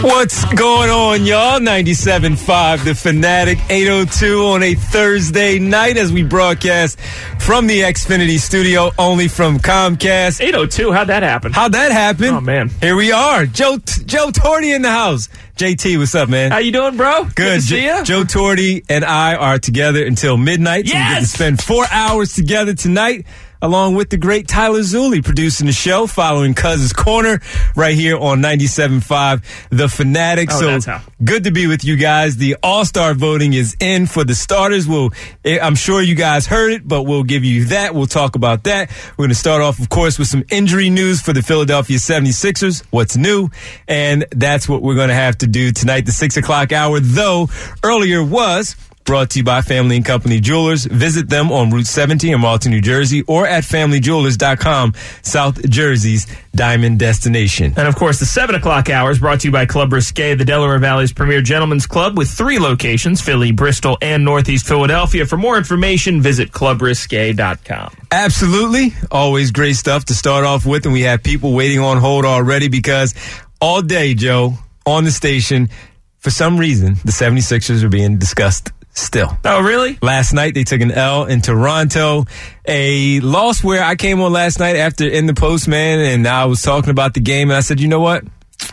What's going on, y'all? 97.5 The Fanatic, 8:02 on a Thursday night as we broadcast from the Xfinity studio, only from Comcast. 8:02, how'd that happen? Oh, man. Here we are. Joe Torty in the house. JT, what's up, man? How you doing, bro? Good to see ya. Joe Torty and I are together until midnight. So we get to spend 4 hours together tonight, along with the great Tyler Zulli producing the show, following Cuz's Corner right here on 97.5 The Fanatic. Oh, so that's how. Good to be with you guys. The All-Star voting is in for the starters. I'm sure you guys heard it, but we'll give you that. We'll talk about that. We're going to start off, of course, with some injury news for the Philadelphia 76ers. What's new? And that's what we're going to have to do tonight. The 6 o'clock hour, though, earlier was brought to you by Family and Company Jewelers. Visit them on Route 70 in Marlton, New Jersey, or at FamilyJewelers.com, South Jersey's diamond destination. And, of course, the 7 o'clock hour is brought to you by Club Risque, the Delaware Valley's premier gentlemen's club with 3 locations, Philly, Bristol, and Northeast Philadelphia. For more information, visit clubrisque.com. Absolutely. Always great stuff to start off with, and we have people waiting on hold already because all day, Joe, on the station, for some reason, the 76ers are being discussed still. Oh, really? Last night, they took an L in Toronto. A loss where I came on last night after in the post, man, and I was talking about the game, and I said, you know what?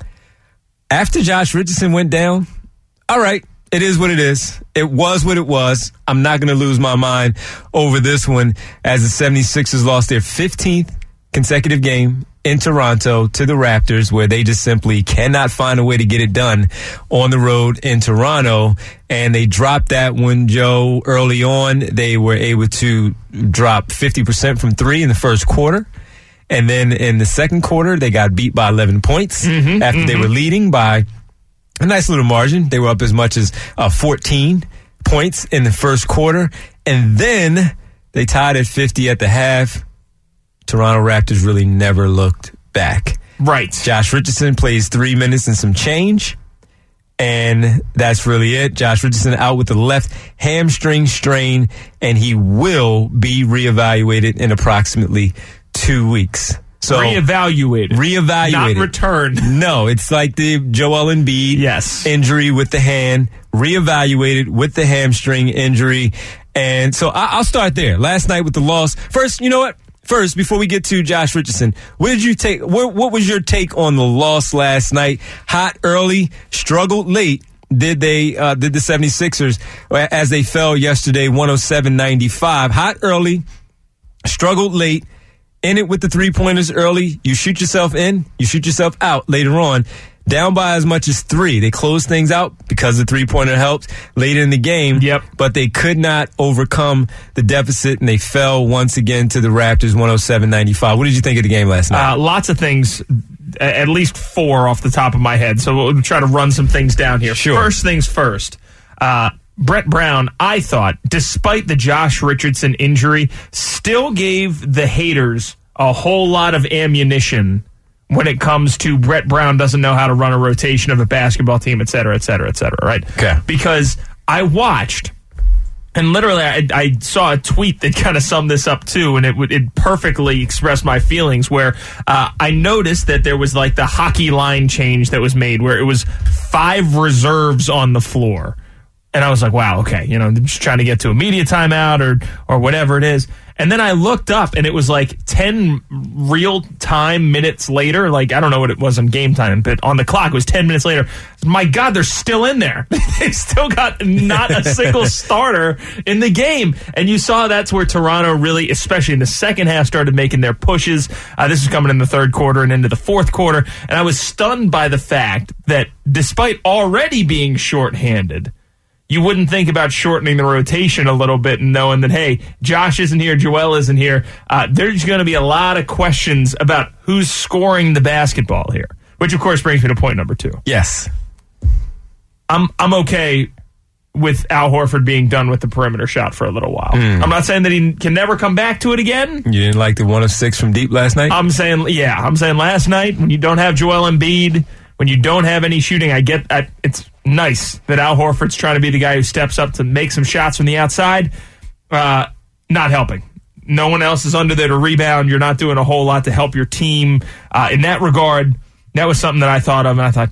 After Josh Richardson went down, all right, it is what it is. It was what it was. I'm not going to lose my mind over this one as the 76ers lost their 15th consecutive game in Toronto to the Raptors, where they just simply cannot find a way to get it done on the road in Toronto. And they dropped that one, Joe, early on. They were able to drop 50% from 3 in the first quarter. And then in the second quarter, they got beat by 11 points after they were leading by a nice little margin. They were up as much as 14 points in the first quarter. And then they tied at 50 at the half. Toronto Raptors really never looked back. Right. Josh Richardson plays 3 minutes and some change, and that's really it. Josh Richardson out with the left hamstring strain, and he will be reevaluated in approximately 2 weeks. So Reevaluated. Not returned. No, it's like the Joel Embiid injury with the hand, reevaluated with the hamstring injury. And so I'll start there. Last night with the loss. First, you know what? First, before we get to Josh Richardson, what was your take on the loss last night? Hot early, struggled late. Did the 76ers as they fell yesterday 107-95? Hot early, struggled late, in it with the 3-pointers early. You shoot yourself in, you shoot yourself out later on. Down by as much as 3. They closed things out because the 3-pointer helped later in the game. Yep. But they could not overcome the deficit, and they fell once again to the Raptors 107-95. What did you think of the game last night? Lots of things, at least 4 off the top of my head. So we'll try to run some things down here. Sure. First things first. Brett Brown, I thought, despite the Josh Richardson injury, still gave the haters a whole lot of ammunition when it comes to Brett Brown doesn't know how to run a rotation of a basketball team, et cetera, right? Okay. Because I watched, and literally I saw a tweet that kind of summed this up too, and it perfectly expressed my feelings, where I noticed that there was like the hockey line change that was made, where it was 5 reserves on the floor. And I was like, wow, okay, they're just trying to get to a media timeout or whatever it is. And then I looked up, and it was like 10 real-time minutes later. Like, I don't know what it was on game time, but on the clock, it was 10 minutes later. My God, they're still in there. They still got not a single starter in the game. And you saw that's where Toronto really, especially in the second half, started making their pushes. This is coming in the third quarter and into the fourth quarter. And I was stunned by the fact that despite already being shorthanded, you wouldn't think about shortening the rotation a little bit and knowing that, hey, Josh isn't here, Joel isn't here. There's going to be a lot of questions about who's scoring the basketball here, which, of course, brings me to point number 2. Yes. I'm okay with Al Horford being done with the perimeter shot for a little while. I'm not saying that he can never come back to it again. You didn't like the 1 of 6 from deep last night? I'm saying last night, when you don't have Joel Embiid, when you don't have any shooting, it's nice that Al Horford's trying to be the guy who steps up to make some shots from the outside. Not helping. No one else is under there to rebound. You're not doing a whole lot to help your team. In that regard, that was something that I thought of, and I thought, geez,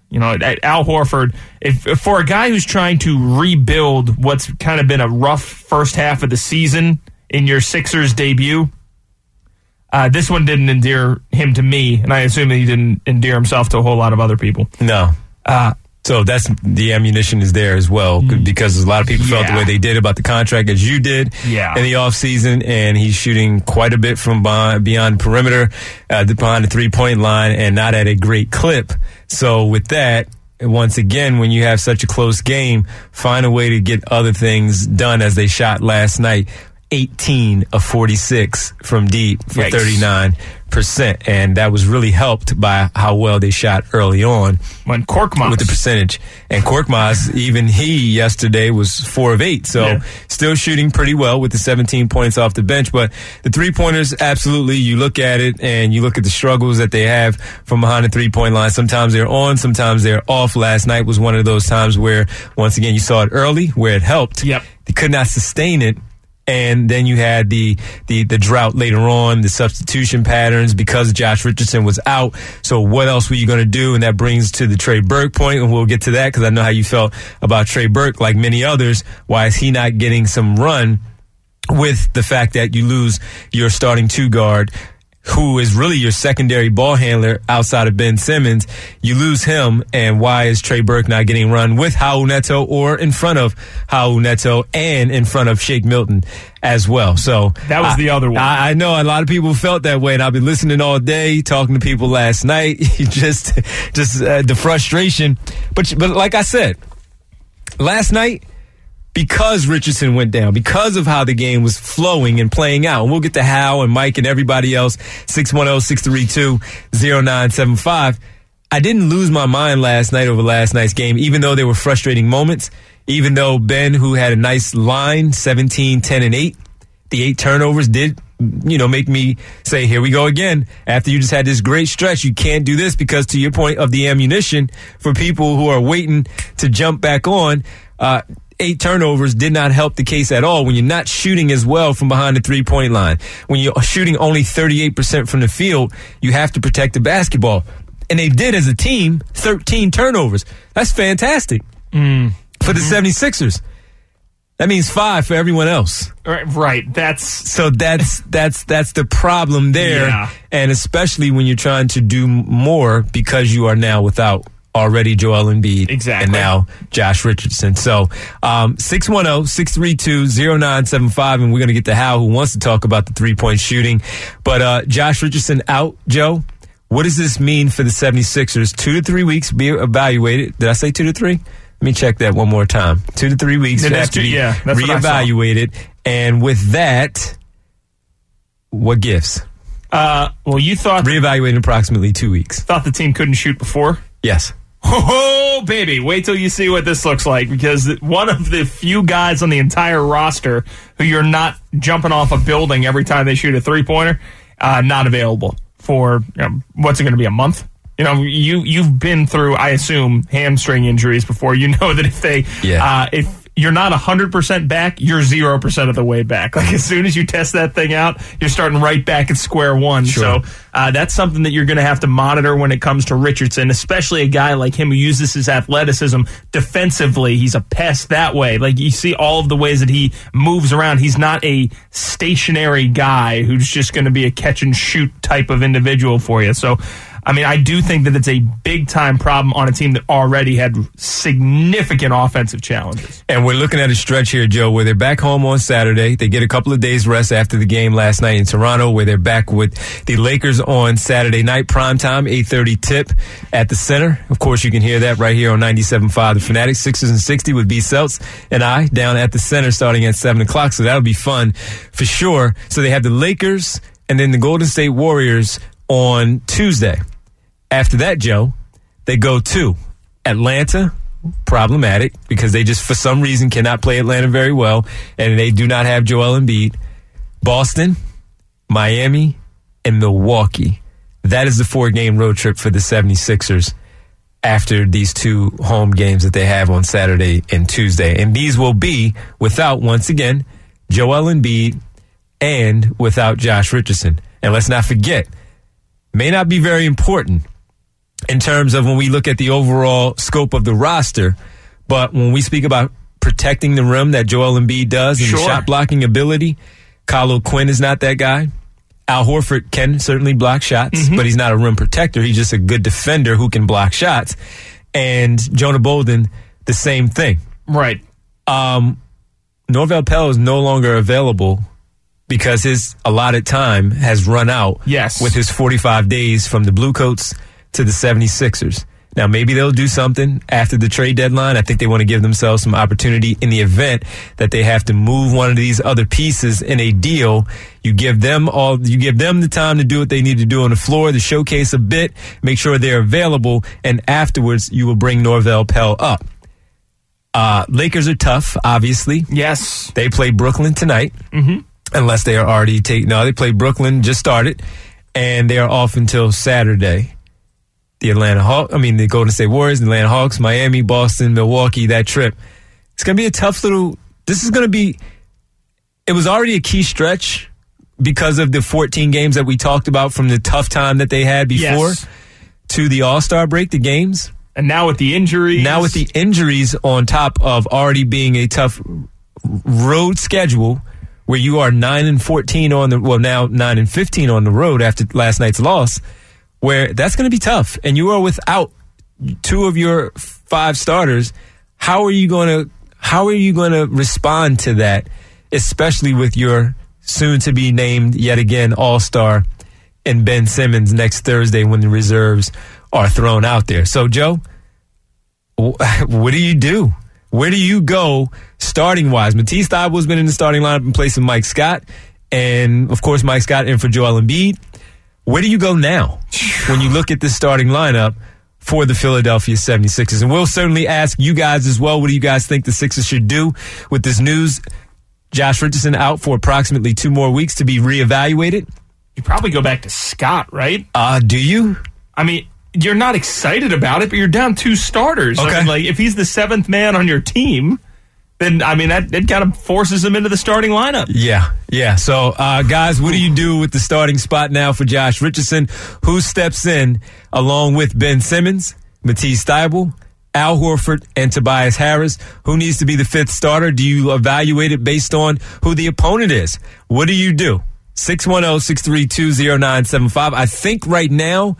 Al Horford, if for a guy who's trying to rebuild what's kind of been a rough first half of the season in your Sixers debut, this one didn't endear him to me, and I assume that he didn't endear himself to a whole lot of other people. No. So that's the ammunition is there as well, because a lot of people felt the way they did about the contract as you did in the offseason, and he's shooting quite a bit from beyond perimeter, behind the three-point line, and not at a great clip. So with that, once again, when you have such a close game, find a way to get other things done as they shot last night. 18 of 46 from deep for 39%. And that was really helped by how well they shot early on. When Korkmaz. With the percentage. And Korkmaz, even he yesterday was 4 of 8. So still shooting pretty well with the 17 points off the bench. But the three-pointers, absolutely, you look at it and you look at the struggles that they have from behind the three-point line. Sometimes they're on, sometimes they're off. Last night was one of those times where, once again, you saw it early, where it helped. They could not sustain it. And then you had the drought later on, the substitution patterns because Josh Richardson was out. So what else were you going to do? And that brings to the Trey Burke point, and we'll get to that because I know how you felt about Trey Burke, like many others. Why is he not getting some run with the fact that you lose your starting two guard, who is really your secondary ball handler outside of Ben Simmons? You lose him, and why is Trey Burke not getting run with Raul Neto or in front of Raul Neto and in front of Shake Milton as well? So that was the other one. I know a lot of people felt that way, and I've been listening all day, talking to people last night, just the frustration. But like I said, last night, because Richardson went down, because of how the game was flowing and playing out. And we'll get to Hal and Mike and everybody else, 610-632-0975. I didn't lose my mind last night over last night's game, even though there were frustrating moments, even though Ben, who had a nice line, 17, 10, and 8, the 8 turnovers did, make me say, here we go again. After you just had this great stretch, you can't do this because, to your point of the ammunition, for people who are waiting to jump back on, 8 turnovers did not help the case at all when you're not shooting as well from behind the three-point line. When you're shooting only 38% from the field, you have to protect the basketball. And they did as a team, 13 turnovers. That's fantastic for the 76ers. That means 5 for everyone else. Right. That's the problem there. Yeah. And especially when you're trying to do more because you are now without already Joel Embiid. Exactly. And now Josh Richardson. So 610-632-0975, and we're going to get to Hal, who wants to talk about the three-point shooting. But Josh Richardson out, Joe. What does this mean for the 76ers? 2 to 3 weeks be evaluated. Did I say 2 to 3? Let me check that one more time. 2 to 3 weeks have to be reevaluated. And with that, what gives? Well, you thought reevaluated in approximately 2 weeks. Thought the team couldn't shoot before? Yes. Oh, baby. Wait till you see what this looks like, because one of the few guys on the entire roster who you're not jumping off a building every time they shoot a three-pointer, not available for, what's it going to be, a month? You've been through, I assume, hamstring injuries before. You know that if you're not 100% back, you're 0% of the way back. Like, as soon as you test that thing out, you're starting right back at square one. Sure. So that's something that you're going to have to monitor when it comes to Richardson, especially a guy like him who uses his athleticism defensively. He's a pest that way. Like, you see all of the ways that he moves around. He's not a stationary guy who's just going to be a catch and shoot type of individual for you. So, I do think that it's a big-time problem on a team that already had significant offensive challenges. And we're looking at a stretch here, Joe, where they're back home on Saturday. They get a couple of days rest after the game last night in Toronto, where they're back with the Lakers on Saturday night, primetime, 8:30 tip at the Center. Of course, you can hear that right here on 97.5 The Fanatic. Sixers and 60 with B. Seltz and I down at the Center starting at 7 o'clock. So that'll be fun for sure. So they have the Lakers and then the Golden State Warriors on Tuesday. After that, Joe, they go to Atlanta, problematic, because they just, for some reason, cannot play Atlanta very well, and they do not have Joel Embiid. Boston, Miami, and Milwaukee. That is the 4-game road trip for the 76ers after these 2 home games that they have on Saturday and Tuesday. And these will be without, once again, Joel Embiid and without Josh Richardson. And let's not forget, may not be very important, in terms of when we look at the overall scope of the roster. But when we speak about protecting the rim that Joel Embiid does and the shot blocking ability, Kyle O'Quinn is not that guy. Al Horford can certainly block shots, but he's not a rim protector. He's just a good defender who can block shots. And Jonah Bolden, the same thing. Right. Norvel Pelle is no longer available because his allotted time has run out with his 45 days from the Bluecoats to the 76ers. Now, maybe they'll do something after the trade deadline. I think they want to give themselves some opportunity in the event that they have to move one of these other pieces in a deal. You give them the time to do what they need to do on the floor, to showcase a bit, make sure they're available, and afterwards you will bring Norvel Pelle up. Lakers are tough, obviously. Yes. They play Brooklyn tonight, unless they are already they play Brooklyn, just started, and they are off until Saturday. The Golden State Warriors, the Atlanta Hawks, Miami, Boston, Milwaukee, that trip. It's going to be a tough it was already a key stretch because of the 14 games that we talked about from the tough time that they had before to the All-Star break, the games. And now with the injuries. Now with the injuries on top of already being a tough road schedule where you are 9-14 now 9-15 on the road after last night's loss, where that's going to be tough, and you are without two of your 5 starters. How are you going to respond to that, especially with your soon-to-be named yet again All-Star and Ben Simmons next Thursday when the reserves are thrown out there? So, Joe, what do you do? Where do you go starting-wise? Matisse Thybulle has been in the starting lineup in place of Mike Scott, and, of course, Mike Scott in for Joel Embiid. Where do you go now when you look at the starting lineup for the Philadelphia 76ers? And we'll certainly ask you guys as well, what do you guys think the Sixers should do with this news? Josh Richardson out for approximately 2 more weeks to be reevaluated. You probably go back to Scott, right? Do you? I mean, you're not excited about it, but you're down 2 starters. Okay. I mean, if he's the 7th man on your team, then, that kind of forces him into the starting lineup. Yeah. So, guys, what do you do with the starting spot now for Josh Richardson? Who steps in along with Ben Simmons, Matisse Thybulle, Al Horford, and Tobias Harris? Who needs to be the 5th starter? Do you evaluate it based on who the opponent is? What do you do? 610-632-0975. I think right now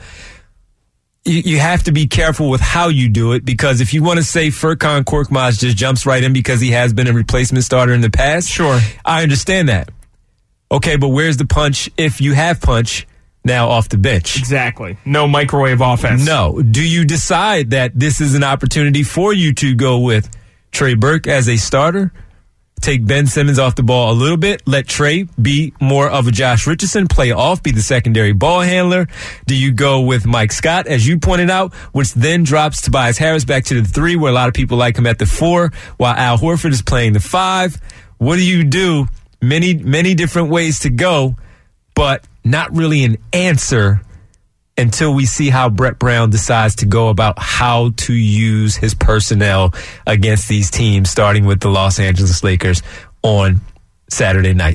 you have to be careful with how you do it, because if you want to say Furkan Korkmaz just jumps right in because he has been a replacement starter in the past, sure, I understand that. Okay, but where's the punch if you have punch now off the bench? Exactly. No microwave offense. No. Do you decide that this is an opportunity for you to go with Trey Burke as a starter? Take Ben Simmons off the ball a little bit. Let Trey be more of a Josh Richardson, play off, be the secondary ball handler. Do you go with Mike Scott, as you pointed out, which then drops Tobias Harris back to the 3, where a lot of people like him at the 4, while Al Horford is playing the 5? What do you do? Many different ways to go, but not really an answer until we see how Brett Brown decides to go about how to use his personnel against these teams, starting with the Los Angeles Lakers on Saturday night.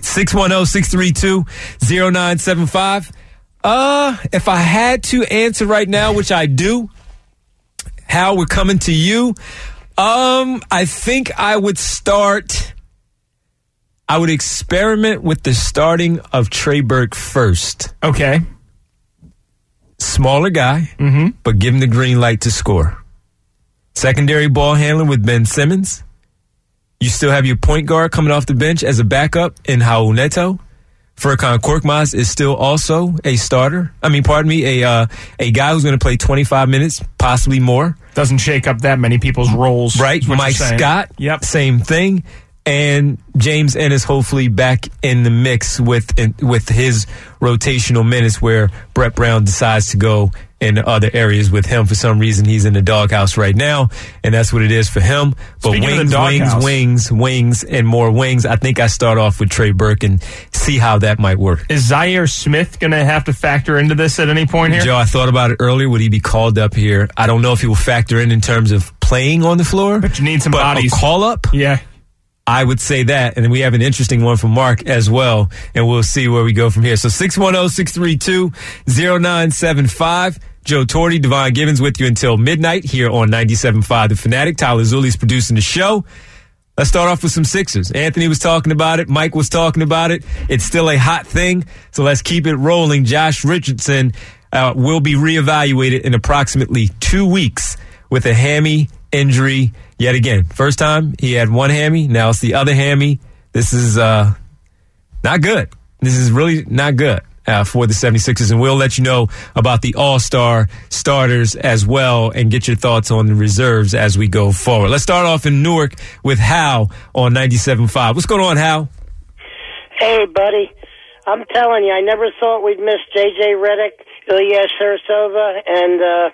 610-632-0975. If I had to answer right now, which I do, Hal, we're coming to you. I think I would experiment with the starting of Trey Burke first. Okay. Smaller guy, but give him the green light to score. Secondary ball handler with Ben Simmons. You still have your point guard coming off the bench as a backup in Raul Neto. Furkan Korkmaz is still also a starter. A guy who's going to play 25 minutes, possibly more. Doesn't shake up that many people's roles. Right. Mike Scott, same thing. And James Ennis hopefully back in the mix with his rotational minutes, where Brett Brown decides to go in other areas with him. For some reason, he's in the doghouse right now, and that's what it is for him. But wings, and more wings. I think I start off with Trey Burke and see how that might work. Is Zaire Smith going to have to factor into this at any point here? Joe, I thought about it earlier. Would he be called up here? I don't know if he will factor in terms of playing on the floor. But you need some bodies. A call-up? Yeah. I would say that, and then we have an interesting one from Mark as well, and we'll see where we go from here. So 610-632-0975. Joe Torre, Devon Givens with you until midnight here on 97.5 The Fanatic. Tyler Zulli's producing the show. Let's start off with some Sixers. Anthony was talking about it. Mike was talking about it. It's still a hot thing, so let's keep it rolling. Josh Richardson will be reevaluated in approximately 2 weeks with a hammy injury yet again. First time he had one hammy. Now it's the other hammy. This is not good. This is really not good for the 76ers, and we'll let you know about the all-star starters as well and get your thoughts on the reserves as we go forward. Let's start off in Newark with Hal on 97.5. What's going on, Hal? Hey, buddy. I'm telling you, I never thought we'd miss J.J. Redick, Ilya Sarsova, and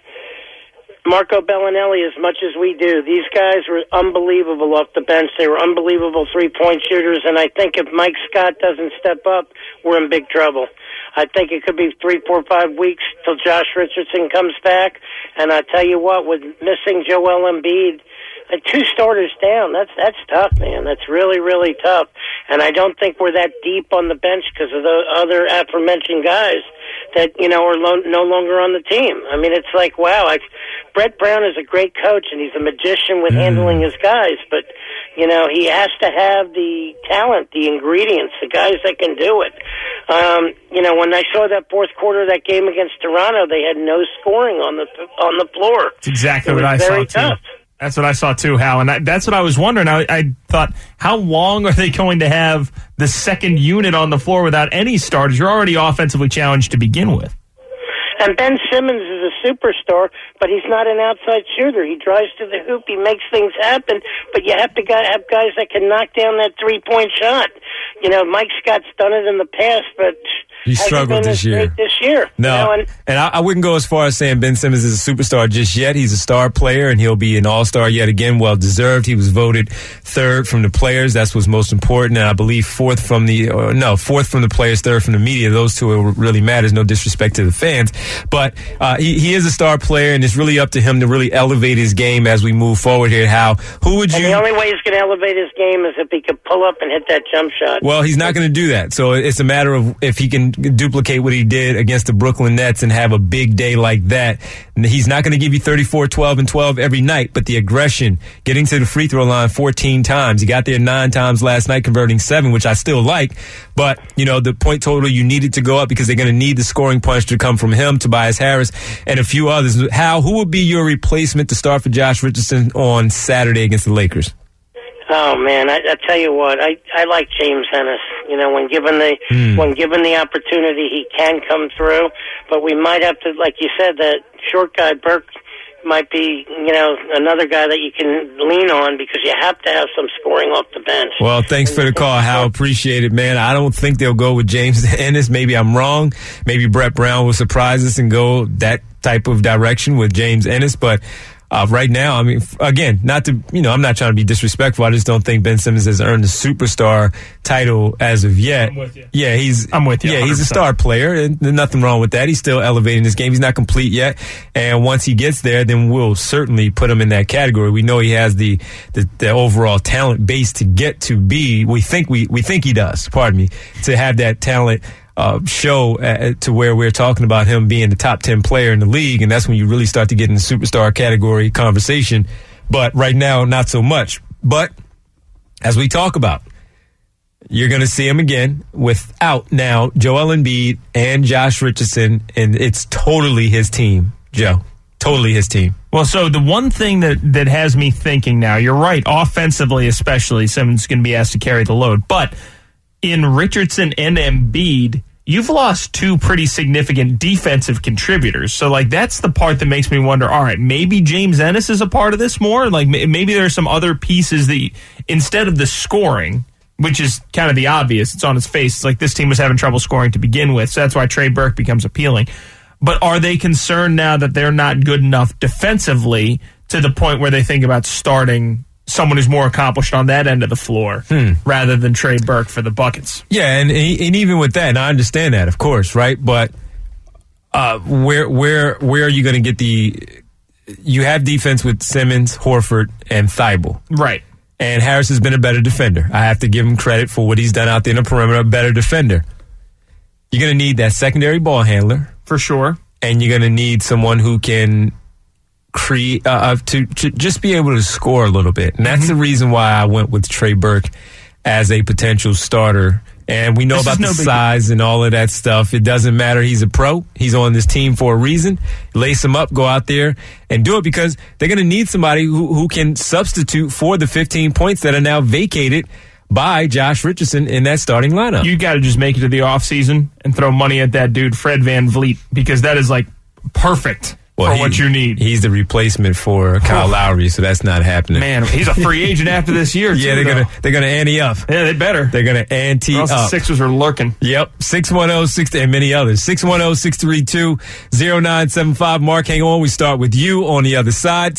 Marco Bellinelli as much as we do. These guys were unbelievable off the bench. They were unbelievable three-point shooters, and I think if Mike Scott doesn't step up, we're in big trouble. I think it could be 3, 4, 5 weeks till Josh Richardson comes back, and I tell you what, with missing Joel Embiid, 2 starters down, that's tough, man. That's really, really tough. And I don't think we're that deep on the bench because of the other aforementioned guys that, are no longer on the team. I mean, it's like, wow, Brett Brown is a great coach, and he's a magician with handling his guys, but, he has to have the talent, the ingredients, the guys that can do it. When I saw that fourth quarter of that game against Toronto, they had no scoring on the floor. That's exactly what I saw, too. That's what I saw, too, Hal. And that's what I was wondering. I thought, how long are they going to have the second unit on the floor without any starters? You're already offensively challenged to begin with. And Ben Simmons is a superstar, but he's not an outside shooter. He drives to the hoop. He makes things happen, but you have to have guys that can knock down that three-point shot. Mike Scott's done it in the past, but he struggled this year. No, and I wouldn't go as far as saying Ben Simmons is a superstar just yet. He's a star player, and he'll be an all-star yet again, well-deserved. He was voted third from the players. That's what's most important, and I believe fourth from the players, third from the media. Those two are what really matters. No disrespect to the fans. But he is a star player, and it's really up to him to really elevate his game as we move forward here. The only way he's going to elevate his game is if he can pull up and hit that jump shot. Well, he's not going to do that. So it's a matter of if he can duplicate what he did against the Brooklyn Nets and have a big day like that. He's not going to give you 34, 12, and 12 every night, but the aggression, getting to the free throw line 14 times. He got there 9 times last night, converting 7, which I still like. But, the point total, you needed to go up because they're going to need the scoring punch to come from him, Tobias Harris, and a few others. Hal, who would be your replacement to start for Josh Richardson on Saturday against the Lakers? Oh man, I tell you what, I like James Ennis. When given the opportunity, he can come through. But we might have to, like you said, that short guy Burke might be, another guy that you can lean on because you have to have some scoring off the bench. Well, thanks for the call, Hal. Appreciate it, man. I don't think they'll go with James Ennis. Maybe I'm wrong. Maybe Brett Brown will surprise us and go that type of direction with James Ennis, but right now, I mean, again, I'm not trying to be disrespectful. I just don't think Ben Simmons has earned the superstar title as of yet. I'm with you. Yeah, I'm with you. 100%. Yeah, he's a star player, and there's nothing wrong with that. He's still elevating his game. He's not complete yet, and once he gets there, then we'll certainly put him in that category. We know he has the overall talent base to get to be. We think he does. Pardon me, to have that talent. Show to where we're talking about him being the top 10 player in the league, and that's when you really start to get in the superstar category conversation. But right now, not so much. But as we talk about, you're going to see him again without now Joel Embiid and Josh Richardson, and it's totally his team, Joe. Totally his team. Well, so the one thing that has me thinking now, you're right, offensively especially, Simmons is going to be asked to carry the load. But in Richardson and Embiid, you've lost 2 pretty significant defensive contributors. So, that's the part that makes me wonder, all right, maybe James Ennis is a part of this more? Maybe there are some other pieces that, instead of the scoring, which is kind of the obvious, it's on its face, it's like this team was having trouble scoring to begin with, so that's why Trey Burke becomes appealing. But are they concerned now that they're not good enough defensively to the point where they think about starting someone who's more accomplished on that end of the floor rather than Trey Burke for the buckets? Yeah, and even with that, and I understand that, of course, right? But where are you going to get you have defense with Simmons, Horford, and Thibault. Right. And Harris has been a better defender. I have to give him credit for what he's done out there in the perimeter, a better defender. You're going to need that secondary ball handler. For sure. and you're going to need someone who can create to just be able to score a little bit. And that's the reason why I went with Trey Burke as a potential starter. And we know about the size and all of that stuff. It doesn't matter. He's a pro. He's on this team for a reason. Lace him up, go out there and do it, because they're going to need somebody who can substitute for the 15 points that are now vacated by Josh Richardson in that starting lineup. You got to just make it to the offseason and throw money at that dude, Fred VanVleet, because that is like perfect. For what you need. He's the replacement for Kyle Lowry, so that's not happening. Man, he's a free agent after this year. Yeah, they're gonna ante up. Yeah, they better. They're gonna ante up. The Sixers are lurking. Yep, 610-6 and many others. 610-632-0975. Mark, hang on. We start with you on the other side.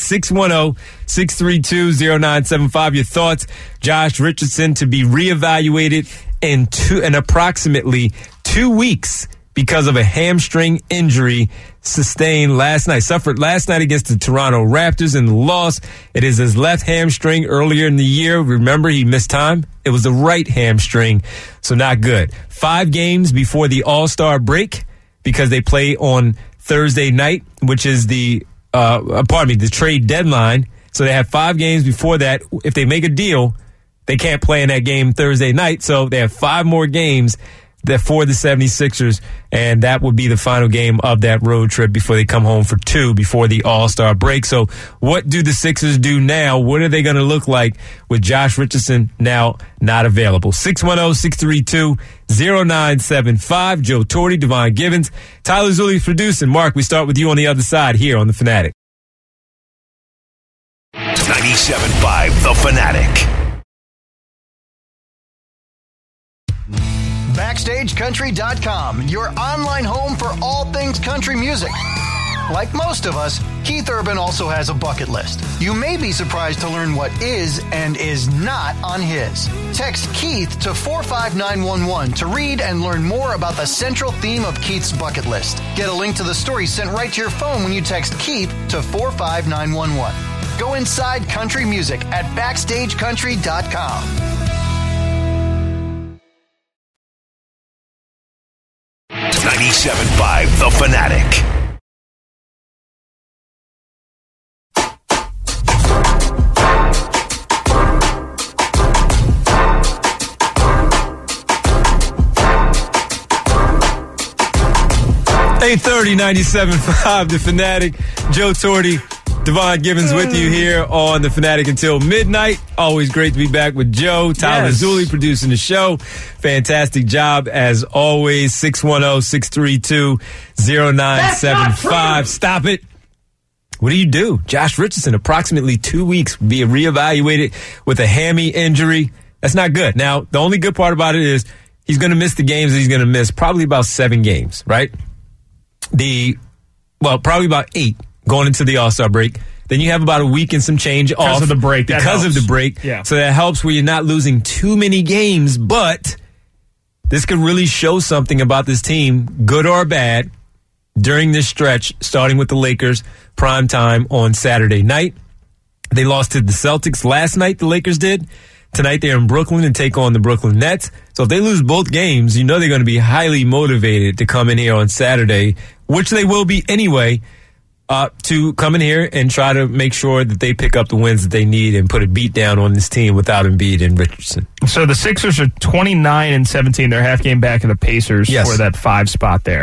610-632-0975. Your thoughts? Josh Richardson to be reevaluated in approximately 2 weeks because of a hamstring injury suffered last night against the Toronto Raptors in the loss. It is his left hamstring earlier in the year. Remember, he missed time. It was the right hamstring, so not good. 5 games before the All-Star break, because they play on Thursday night, which is the trade deadline. So they have 5 games before that. If they make a deal, they can't play in that game Thursday night, so they have 5 more games for the 76ers, and that would be the final game of that road trip before they come home for 2 before the All-Star break. So what do the Sixers do now? What are they going to look like with Josh Richardson now not available? 610-632-0975. Joe Torre, Devon Givens, Tyler Zulli producing. Mark, we start with you on the other side here on The Fanatic. 97.5 The Fanatic. BackstageCountry.com, your online home for all things country music. Like most of us, Keith Urban also has a bucket list. You may be surprised to learn what is and is not on his. Text Keith to 45911 to read and learn more about the central theme of Keith's bucket list. Get a link to the story sent right to your phone when you text Keith to 45911. Go inside country music at BackstageCountry.com. 97.5 The Fanatic. $830 97.5 The Fanatic. Joe Torre, Devon Givens with you here on The Fanatic until midnight. Always great to be back with Joe. Tyler Zulli producing the show. Fantastic job as always. 610-632-0975. Stop it. What do you do? Josh Richardson, approximately 2 weeks, be reevaluated with a hammy injury. That's not good. Now, the only good part about it is he's going to miss the games that he's going to miss, probably about 7 games, right? Probably about 8 going into the All-Star break. Then you have about a week and some change off. Because of the break. Because of the break. Yeah. So that helps where you're not losing too many games, but this could really show something about this team, good or bad, during this stretch, starting with the Lakers, prime time on Saturday night. They lost to the Celtics last night, the Lakers did. Tonight they're in Brooklyn and take on the Brooklyn Nets. So if they lose both games, you know they're going to be highly motivated to come in here on Saturday, which they will be anyway, to come in here and try to make sure that they pick up the wins that they need and put a beat down on this team without Embiid and Richardson. So the Sixers are 29-17. They're half game back of the Pacers for that 5 spot there.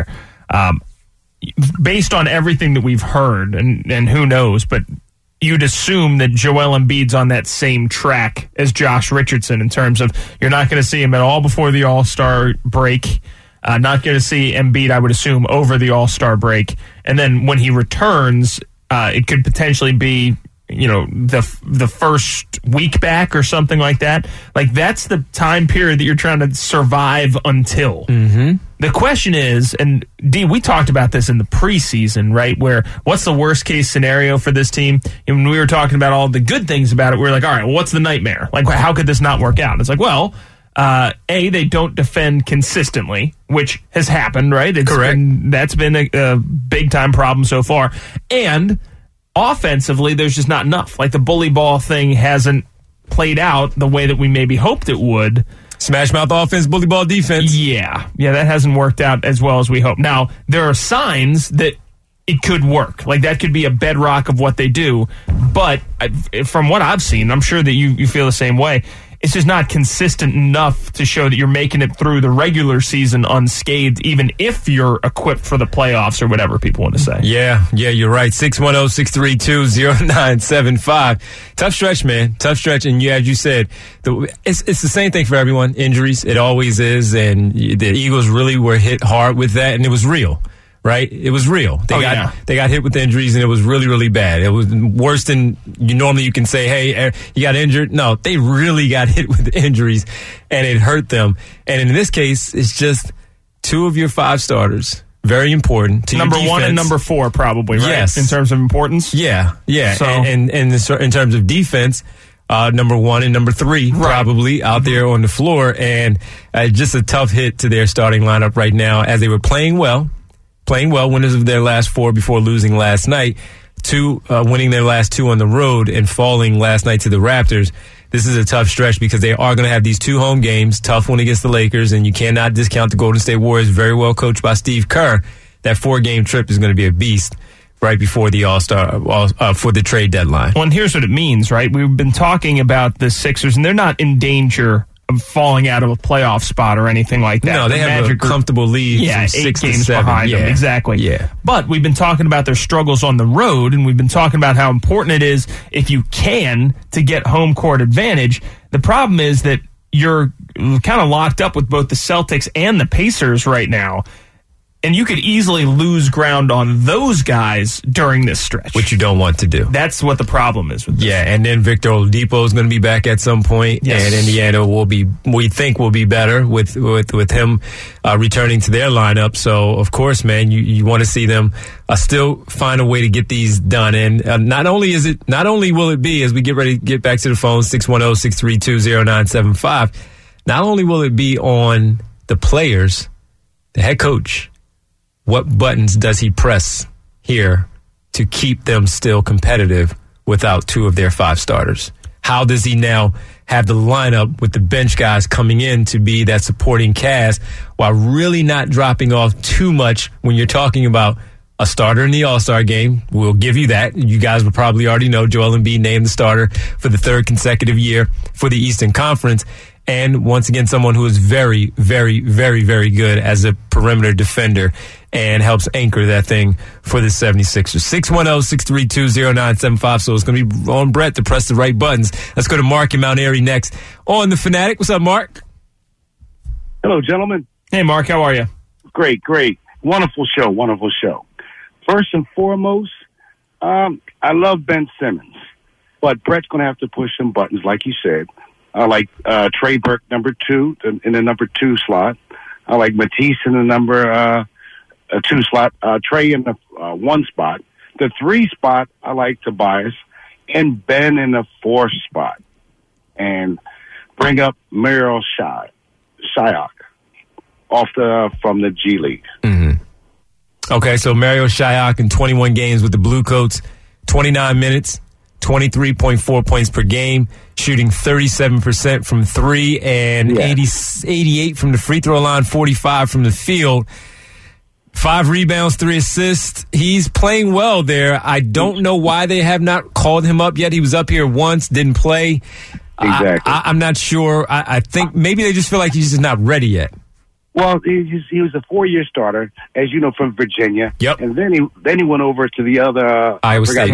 Based on everything that we've heard, and who knows, but you'd assume that Joel Embiid's on that same track as Josh Richardson in terms of you're not going to see him at all before the All-Star break. Not going to see Embiid, I would assume, over the All-Star break. And then when he returns, it could potentially be, the first week back or something like that. Like, that's the time period that you're trying to survive until. Mm-hmm. The question is, and D, we talked about this in the preseason, right, where what's the worst-case scenario for this team? And when we were talking about all the good things about it, we were like, all right, well, what's the nightmare? Like, how could this not work out? And it's like, well, they don't defend consistently, which has happened, right? Correct. That's been a big-time problem so far. And offensively, there's just not enough. Like, the bully ball thing hasn't played out the way that we maybe hoped it would. Smash mouth offense, bully ball defense. Yeah, that hasn't worked out as well as we hope. Now, there are signs that it could work. Like, that could be a bedrock of what they do. But from what I've seen, I'm sure that you feel the same way, it's just not consistent enough to show that you're making it through the regular season unscathed, even if you're equipped for the playoffs or whatever people want to say. Yeah, you're right. 610-632-0975. Tough stretch, man. Tough stretch. And as you said, it's the same thing for everyone. Injuries, it always is. And the Eagles really were hit hard with that, and it was real. Right? It was real. They got hit with injuries, and it was really, really bad. It was worse than you can say, hey, you got injured. No, they really got hit with injuries, and it hurt them. And in this case, it's just 2 of your 5 starters. Very important to number your defense. 1 and number 4, probably, right? Yes. In terms of importance? Yeah. So, and in terms of defense, number 1 and number 3 probably out there on the floor. And just a tough hit to their starting lineup right now as they were playing well, winners of their last 4 before losing last night, winning their last 2 on the road and falling last night to the Raptors. This is a tough stretch because they are going to have these 2 home games, tough one against the Lakers, and you cannot discount the Golden State Warriors, very well coached by Steve Kerr. That 4-game trip is going to be a beast right before the for the trade deadline. Well, and here's what it means, right? We've been talking about the Sixers, and they're not in danger of falling out of a playoff spot or anything like that. No, they have a comfortable lead. Yeah, from 8 6 games to 7. behind them. Exactly. Yeah. But we've been talking about their struggles on the road, and we've been talking about how important it is, if you can, to get home court advantage. The problem is that you're kind of locked up with both the Celtics and the Pacers right now, and you could easily lose ground on those guys during this stretch. Which you don't want to do. That's what the problem is with this. Yeah, and then Victor Oladipo is going to be back at some point, and Indiana we think will be better with him returning to their lineup. So, of course, man, you want to see them still find a way to get these done. And not only will it be, as we get ready to get back to the phone, 610-632-0975, not only will it be on the players, the head coach, what buttons does he press here to keep them still competitive without 2 of their 5 starters? How does he now have the lineup with the bench guys coming in to be that supporting cast while really not dropping off too much when you're talking about a starter in the All-Star game? We'll give you that. You guys will probably already know Joel Embiid named the starter for the 3rd consecutive year for the Eastern Conference. And once again, someone who is very, very, very, very good as a perimeter defender and helps anchor that thing for the 76ers. 610-632-0975. So it's going to be on Brett to press the right buttons. Let's go to Mark in Mount Airy next on The Fanatic. What's up, Mark? Hello, gentlemen. Hey, Mark. How are you? Great. Wonderful show. First and foremost, I love Ben Simmons, but Brett's going to have to push some buttons, like you said. I like Trey Burke, number 2, in the number 2 slot. I like Matisse in the number 2 slot. Trey in the 1 spot. The 3 spot, I like Tobias, and Ben in the 4th spot. And bring up Marial Shayok from the G League. Mm-hmm. Okay, so Marial Shayok in 21 games with the Blue Coats, 29 minutes, 23.4 points per game, shooting 37% from 3 and 88 from the free throw line, 45 from the field. 5 rebounds, 3 assists. He's playing well there. I don't know why they have not called him up yet. He was up here once, didn't play. Exactly. I'm not sure. I think maybe they just feel like he's just not ready yet. Well, he was a 4-year starter, as you know, from Virginia. Yep. And then he went over to the other Iowa State,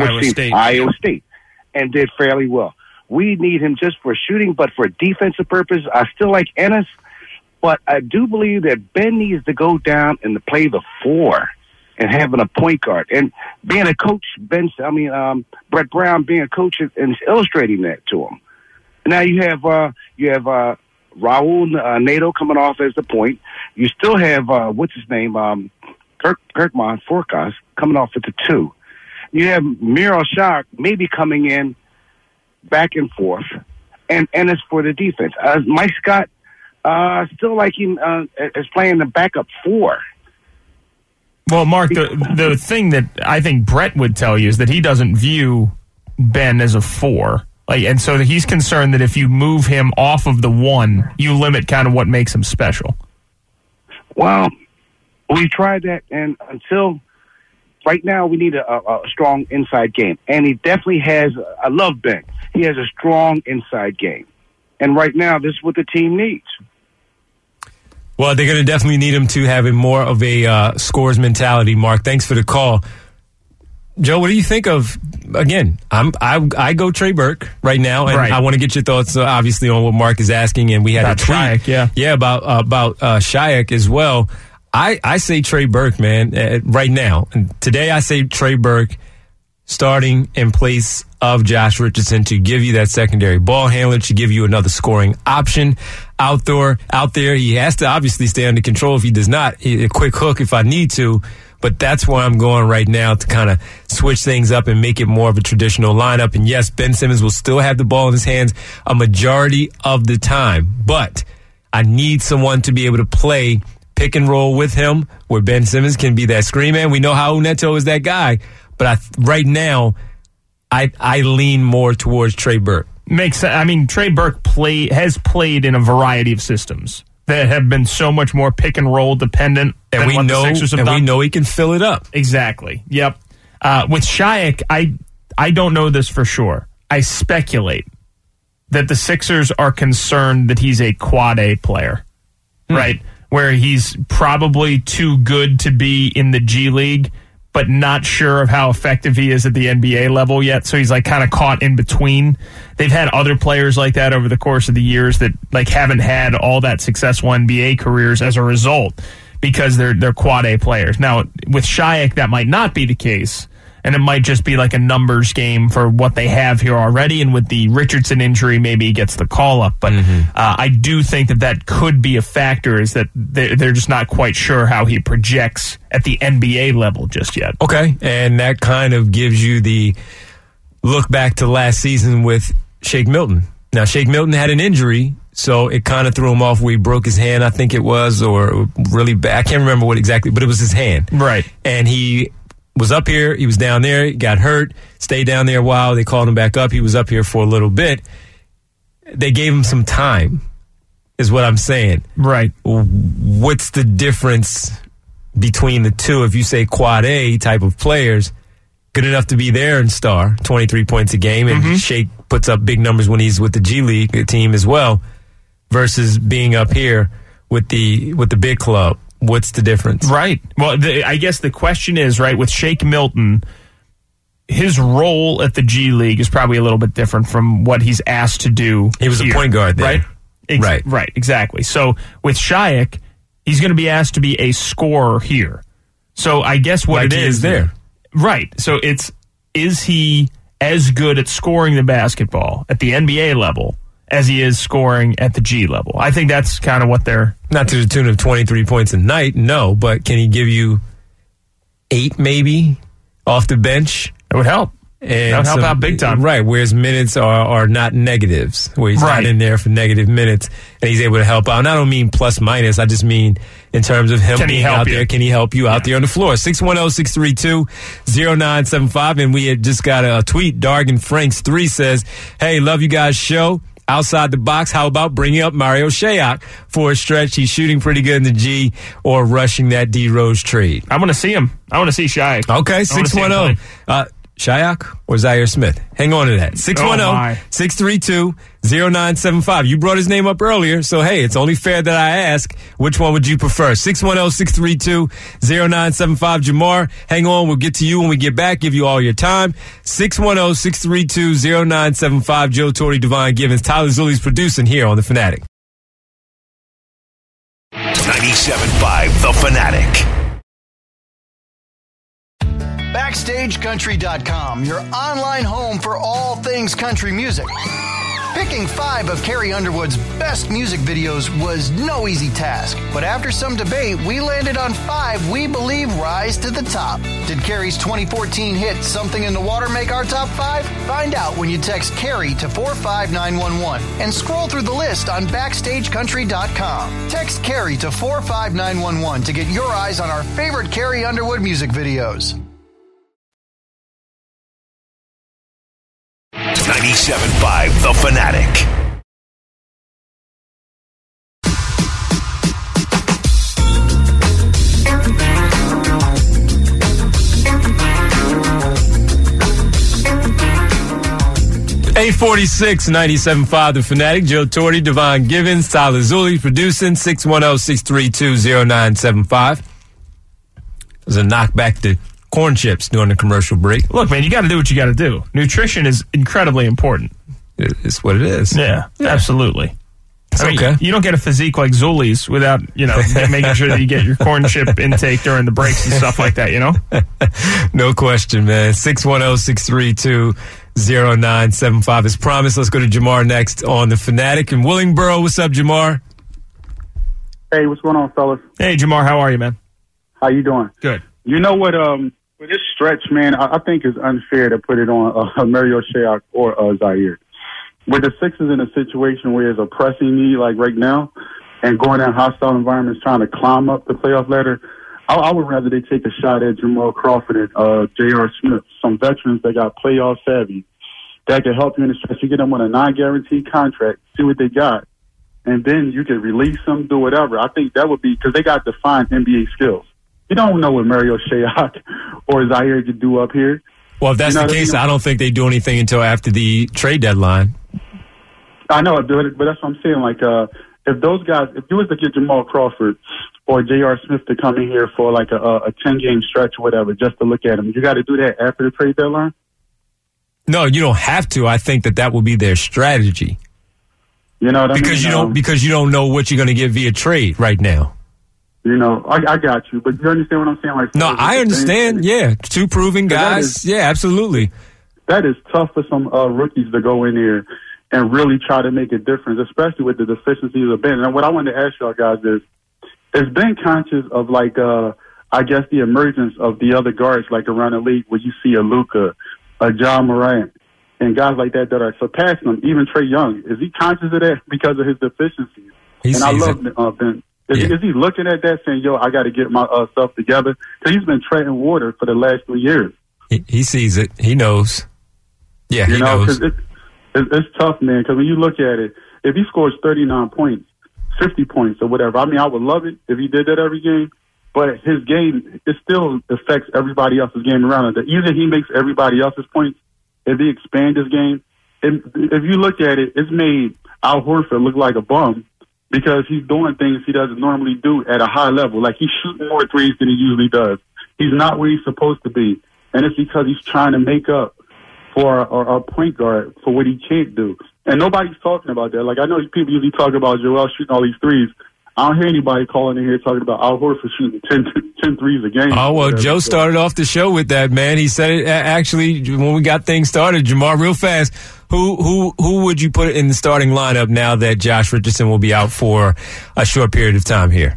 and did fairly well. We need him just for shooting, but for defensive purpose, I still like Ennis. But I do believe that Ben needs to go down and play the 4 and having a point guard. And being a coach, Brett Brown being a coach and illustrating that to him. Now you have Raul Nato coming off as the point. You still have Kirkman Forkas coming off at the 2. You have Marial Shayok maybe coming in back and forth, and it's for the defense. Mike Scott still like him as playing the backup 4. Well, Mark, the thing that I think Brett would tell you is that he doesn't view Ben as a 4. And so he's concerned that if you move him off of the 1, you limit kind of what makes him special. Well, we tried that, and until right now we need a strong inside game. And he definitely has, I love Ben. He has a strong inside game. And right now, this is what the team needs. Well, they're going to definitely need him to have more of a scores mentality, Mark. Thanks for the call. Joe, what do you think of, again, I go Trey Burke right now, and I want to get your thoughts, obviously, on what Mark is asking, and we had about a tweet. Shayak, yeah, about Shayak as well. I say Trey Burke, man, right now. And today I say Trey Burke starting in place of Josh Richardson to give you that secondary ball handler, to give you another scoring option out there. He has to obviously stay under control. If he does not, a quick hook if I need to. But that's where I'm going right now to kind of switch things up and make it more of a traditional lineup. And yes, Ben Simmons will still have the ball in his hands a majority of the time. But I need someone to be able to play pick and roll with him where Ben Simmons can be that screen man. We know how Neto is that guy. But right now, I lean more towards Trey Burke. Makes sense. I mean, Trey Burke has played in a variety of systems that have been so much more pick and roll dependent. And we know he can fill it up. Exactly. Yep. With Shayak, I don't know this for sure. I speculate that the Sixers are concerned that he's a quad A player, right? Where he's probably too good to be in the G League, but not sure of how effective he is at the NBA level yet. So he's like kind of caught in between. They've had other players like that over the course of the years that like haven't had all that successful NBA careers as a result because they're quad A players. Now with Shayak, that might not be the case. And it might just be like a numbers game for what they have here already. And with the Richardson injury, maybe he gets the call up. But I do think that could be a factor, is that they're just not quite sure how he projects at the NBA level just yet. Okay. And that kind of gives you the look back to last season with Shake Milton. Now, Shake Milton had an injury, so it kind of threw him off where he broke his hand, I think it was, or really bad. I can't remember what exactly, but it was his hand. Right. And he was up here, he was down there, he got hurt, stayed down there a while, they called him back up, he was up here for a little bit. They gave him some time, is what I'm saying. Right. What's the difference between the two? If you say quad A type of players, good enough to be there and star, 23 points a game, and Shake puts up big numbers when he's with the G League team as well, versus being up here with the big club. What's the difference? Right. Well, I guess the question is, right, with Shake Milton, his role at the G League is probably a little bit different from what he's asked to do. He was here, a point guard there. Right? Right, exactly. So with Shayak, he's going to be asked to be a scorer here. So I guess what like it is there. Right. So is he as good at scoring the basketball at the NBA level as he is scoring at the G level? I think that's kind of what they're... Not to the tune of 23 points a night, no, but can he give you 8 maybe off the bench? It would help. That would help out big time. Right, where his minutes are not negatives, where he's not in there for negative minutes, and he's able to help out. And I don't mean plus minus, I just mean in terms of him being out there, can he help you out there on the floor? 610-632-0975, and we had just got a tweet. Dargan Franks 3 says, hey, love you guys' show. Outside the box, how about bringing up Mario Shayak for a stretch? He's shooting pretty good in the G, or rushing that D Rose trade. I want to see him. I want to see Shayak. Okay, 610. Shayak or Zaire Smith? Hang on to that. 610-632-0975. You brought his name up earlier, so hey, it's only fair that I ask, which one would you prefer? 610-632-0975. Jamar, hang on. We'll get to you when we get back. Give you all your time. 610-632-0975. Joe Torre, Divine Givens. Tyler Zulli's producing here on The Fanatic. 97.5 The Fanatic. BackstageCountry.com, your online home for all things country music. Picking 5 of Carrie Underwood's best music videos was no easy task, but after some debate, we landed on 5 we believe rise to the top. Did Carrie's 2014 hit Something in the Water make our top 5? Find out when you text Carrie to 45911 and scroll through the list on BackstageCountry.com. Text Carrie to 45911 to get your eyes on our favorite Carrie Underwood music videos. 97.5 The Fanatic. 846, 97.5 The Fanatic. Joe Torre, Devon Givens, Tyler Zulli producing. 610-632-0975. There's a knock back to corn chips during the commercial break. Look, man, you got to do what you got to do. Nutrition is incredibly important. It's what it is. Yeah. Absolutely. Okay. You don't get a physique like Zulli's without, making sure that you get your corn chip intake during the breaks and stuff like that, No question, man. 610-632-0975. As promised, let's go to Jamar next on The Fanatic in Willingboro. What's up, Jamar? Hey, what's going on, fellas? Hey, Jamar, how are you, man? How you doing? Good. You know what? For this stretch, man, I think it's unfair to put it on Mario Shayok or Zaire. With the Sixers in a situation where it's a pressing need like right now and going in hostile environments trying to climb up the playoff ladder, I would rather they take a shot at Jamal Crawford and J.R. Smith, some veterans that got playoff savvy that can help you in the stretch. You get them on a non-guaranteed contract, see what they got, and then you can release them, do whatever. I think that would be because they got defined NBA skills. You don't know what Mario Shayok or Zaire could do up here. Well, if that's the case, I don't think they do anything until after the trade deadline. I know, but that's what I'm saying. Like, if those guys, if you was to get Jamal Crawford or J.R. Smith to come in here for like a 10-game stretch or whatever, just to look at them, you got to do that after the trade deadline? No, you don't have to. I think that will be their strategy. You know what I mean? Because you don't know what you're going to get via trade right now. I got you, but you understand what I'm saying? Like, no, I understand. Yeah, two proven guys. Yeah, absolutely. That is tough for some rookies to go in there and really try to make a difference, especially with the deficiencies of Ben. And what I wanted to ask y'all guys is Ben conscious of like, I guess the emergence of the other guards like around the league where you see a Luka, a John Morant, and guys like that are surpassing him, even Trae Young. Is he conscious of that because of his deficiencies? I love Ben. Is he looking at that saying, yo, I got to get my stuff together? Because he's been treading water for the last 3 years. He sees it. He knows. Yeah, he knows. It's tough, man, because when you look at it, if he scores 39 points, 50 points or whatever, I mean, I would love it if he did that every game, but his game, it still affects everybody else's game around it. Either he makes everybody else's points, if he expands his game, if you look at it, it's made Al Horford look like a bum because he's doing things he doesn't normally do at a high level. Like, he's shooting more threes than he usually does. He's not where he's supposed to be, and it's because he's trying to make up for a point guard for what he can't do. And nobody's talking about that. Like, I know people usually talk about Joel shooting all these threes. I don't hear anybody calling in here talking about Al Horford shooting 10 threes a game. Oh, well, Joe started off the show with that, man. He said it actually when we got things started. Jamar, real fast, who would you put in the starting lineup now that Josh Richardson will be out for a short period of time here?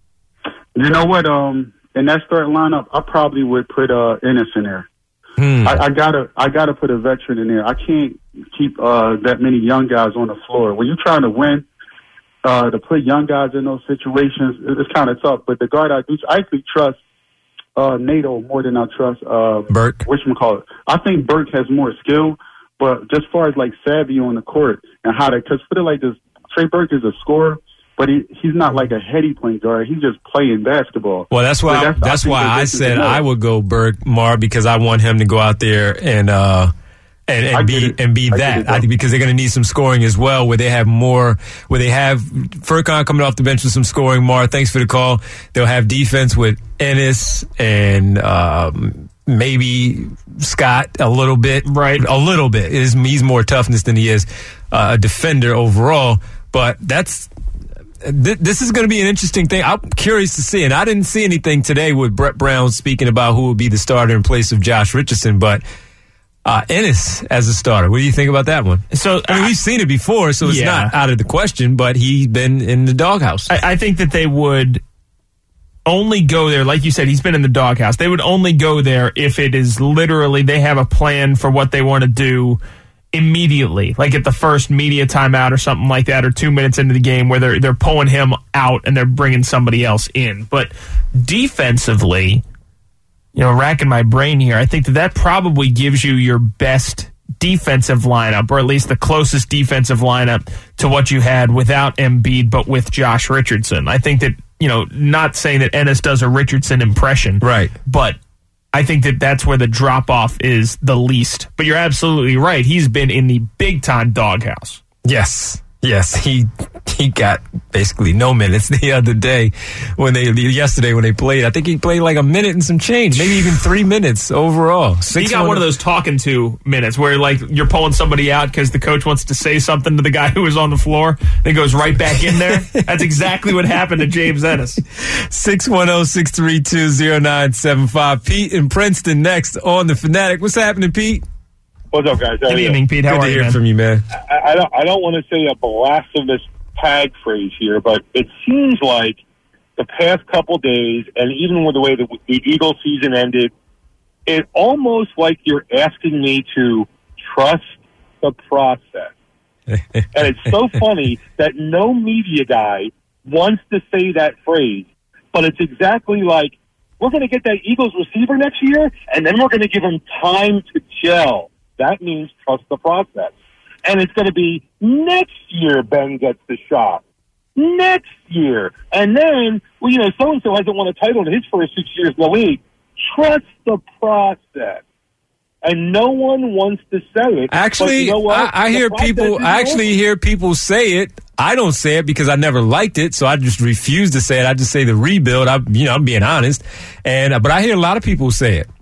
You know what? In that starting lineup, I probably would put Ennis in there. I gotta put a veteran in there. I can't keep that many young guys on the floor. When you're trying to win, to put young guys in those situations, it's kind of tough. But the guard I actually trust Nato more than I trust Burke. Whatchamacallit. I think Burke has more skill, but just as far as like savvy on the court and how to, because put it like this, Trey Burke is a scorer, but he's not like a heady point guard. He's just playing basketball. Well, that's why I said I would go Burke, Mar, because I want him to go out there and be that. I think because they're going to need some scoring as well, where they have Furkan coming off the bench with some scoring. Mar, thanks for the call. They'll have defense with Ennis and maybe Scott a little bit. Right. A little bit. He's more toughness than he is a defender overall. But this is going to be an interesting thing. I'm curious to see, and I didn't see anything today with Brett Brown speaking about who would be the starter in place of Josh Richardson, but Ennis as a starter. What do you think about that one? So we've seen it before, so it's not out of the question, but he's been in the doghouse. I think that they would only go there, like you said, he's been in the doghouse. They would only go there if it is literally they have a plan for what they want to do immediately, like at the first media timeout or something like that, or 2 minutes into the game where they're pulling him out and they're bringing somebody else in. But defensively, racking my brain here, I think that probably gives you your best defensive lineup, or at least the closest defensive lineup to what you had without Embiid, but with Josh Richardson. I think that, not saying that Ennis does a Richardson impression, right? But I think that's where the drop-off is the least. But you're absolutely right. He's been in the big-time doghouse. Yes, he got basically no minutes the other day yesterday when they played. I think he played like a minute and some change, maybe even 3 minutes overall. He got one of those talking to minutes where like you're pulling somebody out because the coach wants to say something to the guy who was on the floor, then goes right back in there. That's exactly what happened to James Ennis. 610-632-0975. Pete in Princeton next on The Fanatic. What's happening, Pete? What's up, guys? Good evening, Pete. How are you, Good to hear man? from you, man. I don't want to say a blasphemous tag phrase here, but it seems like the past couple days, and even with the way the Eagles season ended, it almost like you're asking me to trust the process. And it's so funny that no media guy wants to say that phrase, but it's exactly like, we're going to get that Eagles receiver next year, and then we're going to give him time to gel. That means trust the process. And it's going to be next year Ben gets the shot. Next year. And then, so-and-so hasn't won a title in his first 6 years in the league. Trust the process. And no one wants to say it. Actually, I hear people say it. I don't say it because I never liked it, so I just refuse to say it. I just say the rebuild. I'm being honest. But I hear a lot of people say it.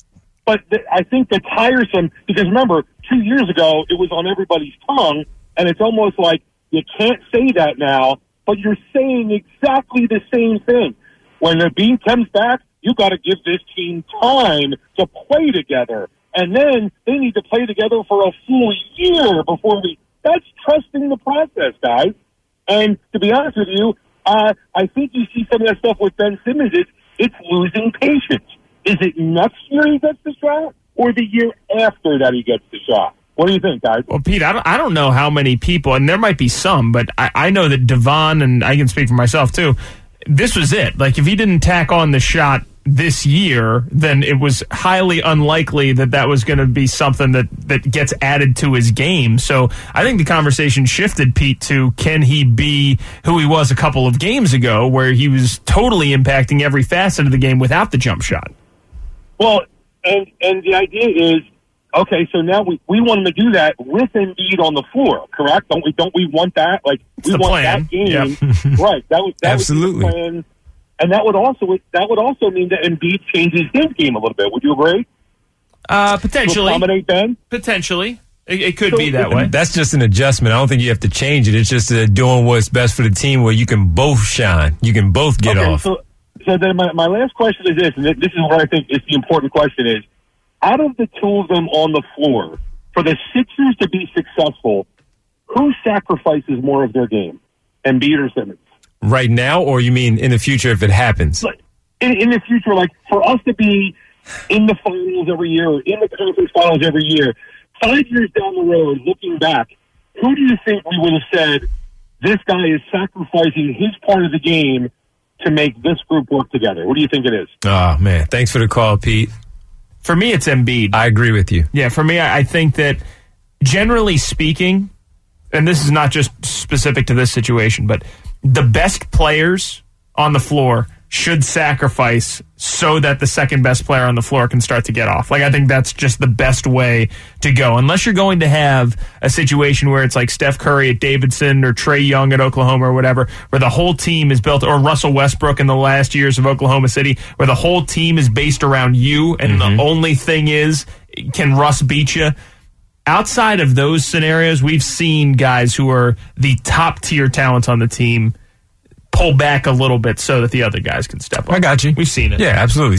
But I think the tiresome, because remember, 2 years ago, it was on everybody's tongue, and it's almost like you can't say that now, but you're saying exactly the same thing. When the beam comes back, you got to give this team time to play together. And then they need to play together for a full year before that's trusting the process, guys. And to be honest with you, I think you see some of that stuff with Ben Simmons, it's losing patience. Is it next year he gets the shot or the year after that he gets the shot? What do you think, guys? Well, Pete, I don't know how many people, and there might be some, but I know that Devon, and I can speak for myself too, this was it. Like, if he didn't tack on the shot this year, then it was highly unlikely that was going to be something that gets added to his game. So I think the conversation shifted, Pete, to can he be who he was a couple of games ago, where he was totally impacting every facet of the game without the jump shot. Well, and the idea is, okay, so now we want him to do that with Embiid on the floor, correct? Don't we want that? Like, we want plan. That game, yep. Right? That Absolutely. would be the plan, and that would also mean that Embiid changes his game a little bit. Would you agree? Potentially. To accommodate Ben? Potentially. It could be that way. That's just an adjustment. I don't think you have to change it. It's just doing what's best for the team where you can both shine. You can both get off. So then my last question is this, and this is what I think is the important question is, out of the two of them on the floor, for the Sixers to be successful, who sacrifices more of their game, Embiid or Simmons? Right now, or you mean in the future if it happens? In the future, like for us to be in the finals every year, or in the conference finals every year, 5 years down the road, looking back, who do you think we would have said, this guy is sacrificing his part of the game to make this group work together? What do you think it is? Oh, man. Thanks for the call, Pete. For me, it's Embiid. I agree with you. Yeah, for me, I think that generally speaking, and this is not just specific to this situation, but the best players on the floor should sacrifice so that the second best player on the floor can start to get off. Like, I think that's just the best way to go. Unless you're going to have a situation where it's like Steph Curry at Davidson or Trae Young at Oklahoma or whatever, where the whole team is built, or Russell Westbrook in the last years of Oklahoma City, where the whole team is based around you, and the only thing is, can Russ beat you? Outside of those scenarios, we've seen guys who are the top tier talents on the team pull back a little bit so that the other guys can step up. I got you. We've seen it. Yeah, absolutely.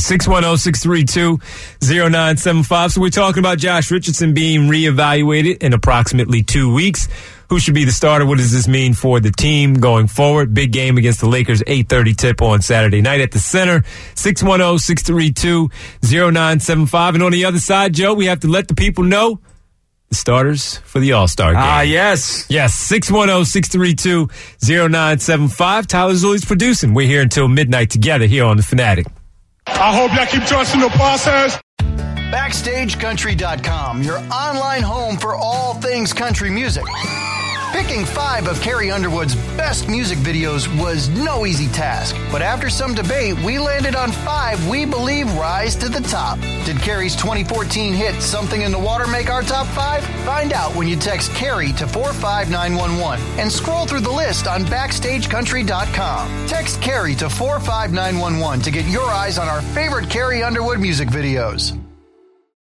610-632-0975. So we're talking about Josh Richardson being reevaluated in approximately 2 weeks. Who should be the starter? What does this mean for the team going forward? Big game against the Lakers, 8:30 tip on Saturday night at the Center. 610-632-0975. And on the other side, Joe, we have to let the people know the starters for the All-Star game. Yes. Yes, 610-632-0975. Tyler Zulli's producing. We're here until midnight together here on The Fanatic. I hope y'all keep trusting the process. BackstageCountry.com, your online home for all things country music. Picking 5 of Carrie Underwood's best music videos was no easy task, but after some debate, we landed on 5 we believe rise to the top. Did Carrie's 2014 hit Something in the Water make our top 5? Find out when you text Carrie to 45911 and scroll through the list on BackstageCountry.com. Text Carrie to 45911 to get your eyes on our favorite Carrie Underwood music videos.